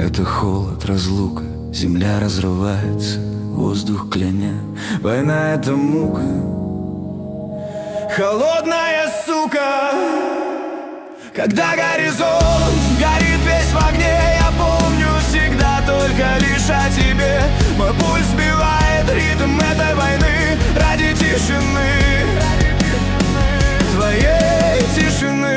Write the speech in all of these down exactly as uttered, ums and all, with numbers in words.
Это холод, разлука, земля разрывается, воздух кляня. Война — это мука, холодная сука. Когда горизонт горит весь в огне, я помню всегда только лишь о тебе. Мой пульс сбивает ритм этой войны ради тишины, твоей тишины.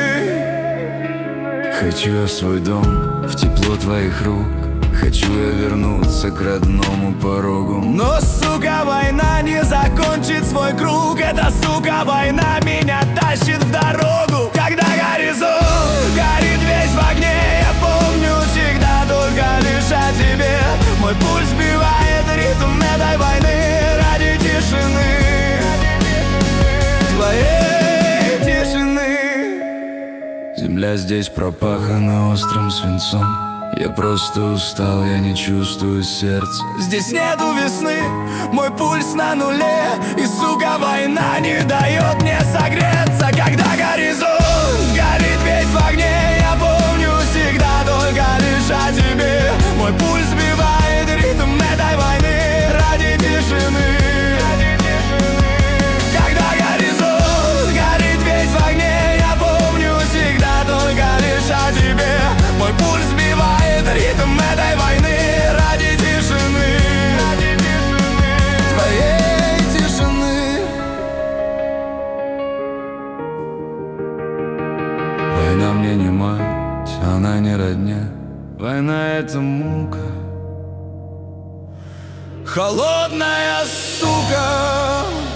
Хочу я свой дом в тепло твоих рук, хочу я вернуться к родному порогу. Но, сука, война не закончит свой круг. Эта, сука, война меня тащит в дорогу. Когда горизонт горит весь в огне, я помню всегда только лишь о тебе. Мой пульс сбивает ритм этой войны ради тишины, твоей тишины. Земля здесь пропахана острым свинцом. Я просто устал, я не чувствую сердца. Здесь нету весны, мой пульс на нуле. И, сука, война не дает мне согреться. Когда горизонт горит весь в огне, я помню всегда только лишь о тебе. Мой пульс сбивает ритм этой войны ради тишины. Когда горизонт горит весь в огне, я помню всегда только лишь о тебе. Мой пульс сбивает ритм этой войны ради тишины, твоей тишины. Война мне не мать, она не родня. Война — это мука, холодная сука.